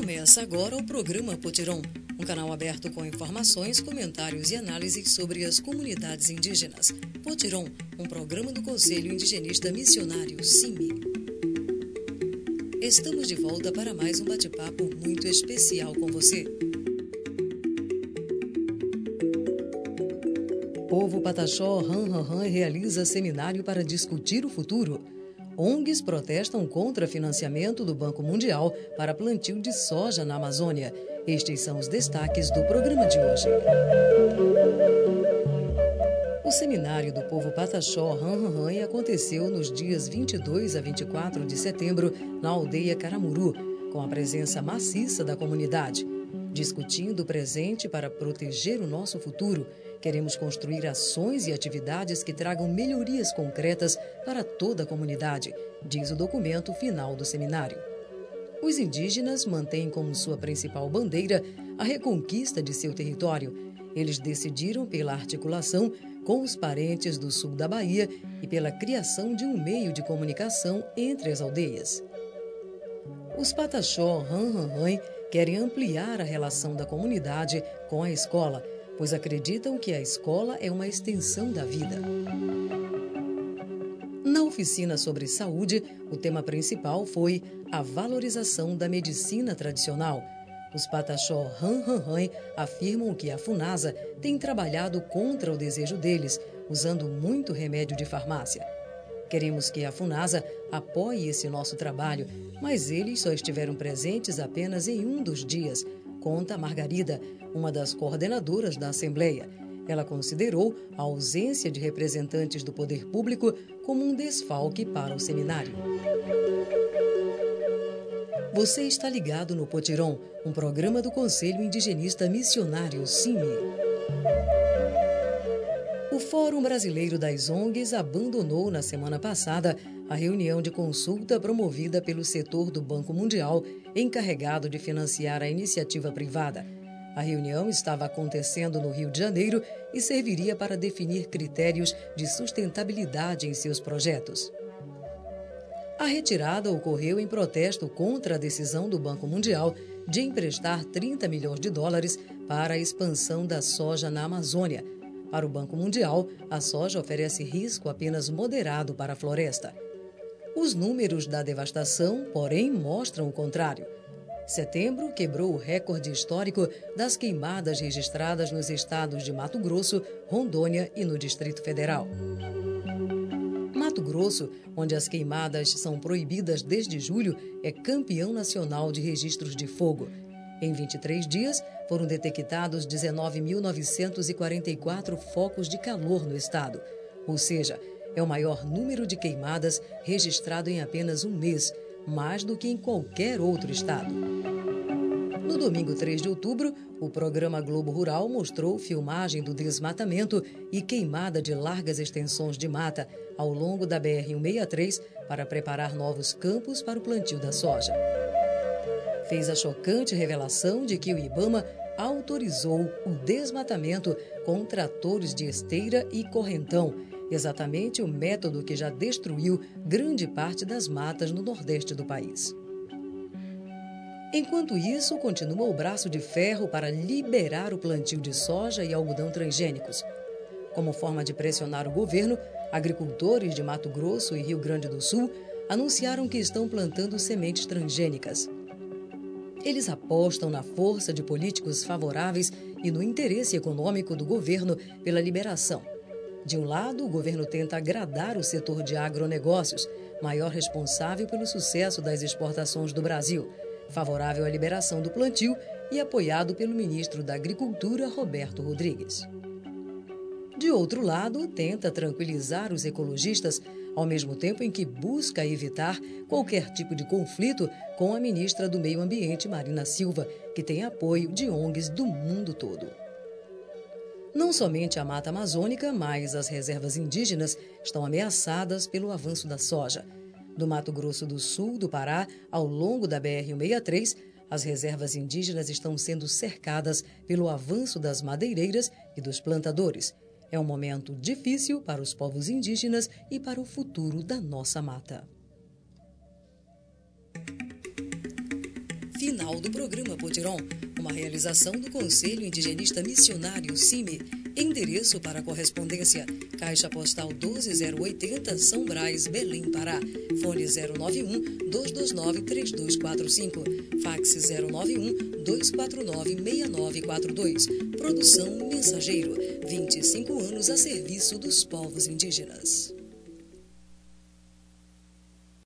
Começa agora o programa Potirão, um canal aberto com informações, comentários e análises sobre as comunidades indígenas. Potirão, um programa do Conselho Indigenista Missionário, CIMI. Estamos de volta para mais um bate-papo muito especial com você. Povo Pataxó Han realiza seminário para discutir o futuro. ONGs protestam contra financiamento do Banco Mundial para plantio de soja na Amazônia. Estes são os destaques do programa de hoje. O seminário do povo Pataxó Han aconteceu nos dias 22 a 24 de setembro na aldeia Caramuru, com a presença maciça da comunidade. Discutindo o presente para proteger o nosso futuro, queremos construir ações e atividades que tragam melhorias concretas para toda a comunidade, diz o documento final do seminário. Os indígenas mantêm como sua principal bandeira a reconquista de seu território. Eles decidiram pela articulação com os parentes do sul da Bahia e pela criação de um meio de comunicação entre as aldeias. Os Pataxó Han querem ampliar a relação da comunidade com a escola, pois acreditam que a escola é uma extensão da vida. Na oficina sobre saúde, o tema principal foi a valorização da medicina tradicional. Os Pataxó Han afirmam que a FUNASA tem trabalhado contra o desejo deles, usando muito remédio de farmácia. Queremos que a FUNASA apoie esse nosso trabalho, mas eles só estiveram presentes apenas em um dos dias, conta Margarida, uma das coordenadoras da Assembleia. Ela considerou a ausência de representantes do poder público como um desfalque para o seminário. Você está ligado no Potirão, um programa do Conselho Indigenista Missionário, CIMI. O Fórum Brasileiro das ONGs abandonou na semana passada a reunião de consulta promovida pelo setor do Banco Mundial, encarregado de financiar a iniciativa privada. A reunião estava acontecendo no Rio de Janeiro e serviria para definir critérios de sustentabilidade em seus projetos. A retirada ocorreu em protesto contra a decisão do Banco Mundial de emprestar $30 milhões para a expansão da soja na Amazônia. Para o Banco Mundial, a soja oferece risco apenas moderado para a floresta. Os números da devastação, porém, mostram o contrário. Setembro quebrou o recorde histórico das queimadas registradas nos estados de Mato Grosso, Rondônia e no Distrito Federal. Mato Grosso, onde as queimadas são proibidas desde julho, é campeão nacional de registros de fogo. Em 23 dias, foram detectados 19.944 focos de calor no estado. Ou seja, é o maior número de queimadas registrado em apenas um mês, mais do que em qualquer outro estado. No domingo 3 de outubro, o programa Globo Rural mostrou filmagem do desmatamento e queimada de largas extensões de mata ao longo da BR-163 para preparar novos campos para o plantio da soja. Fez a chocante revelação de que o IBAMA autorizou o desmatamento com tratores de esteira e correntão, exatamente o método que já destruiu grande parte das matas no nordeste do país. Enquanto isso, continua o braço de ferro para liberar o plantio de soja e algodão transgênicos. Como forma de pressionar o governo, agricultores de Mato Grosso e Rio Grande do Sul anunciaram que estão plantando sementes transgênicas. Eles apostam na força de políticos favoráveis e no interesse econômico do governo pela liberação. De um lado, o governo tenta agradar o setor de agronegócios, maior responsável pelo sucesso das exportações do Brasil, favorável à liberação do plantio e apoiado pelo ministro da Agricultura, Roberto Rodrigues. De outro lado, tenta tranquilizar os ecologistas, ao mesmo tempo em que busca evitar qualquer tipo de conflito com a ministra do Meio Ambiente, Marina Silva, que tem apoio de ONGs do mundo todo. Não somente a mata amazônica, mas as reservas indígenas estão ameaçadas pelo avanço da soja. Do Mato Grosso do Sul, do Pará, ao longo da BR-163, as reservas indígenas estão sendo cercadas pelo avanço das madeireiras e dos plantadores. É um momento difícil para os povos indígenas e para o futuro da nossa mata. Final do programa Potiron, uma realização do Conselho Indigenista Missionário CIMI. Endereço para correspondência: Caixa Postal 12080, São Brás, Belém, Pará. Fone 091-229-3245. Fax 091-249-6942. Produção Mensageiro. 25 anos a serviço dos povos indígenas.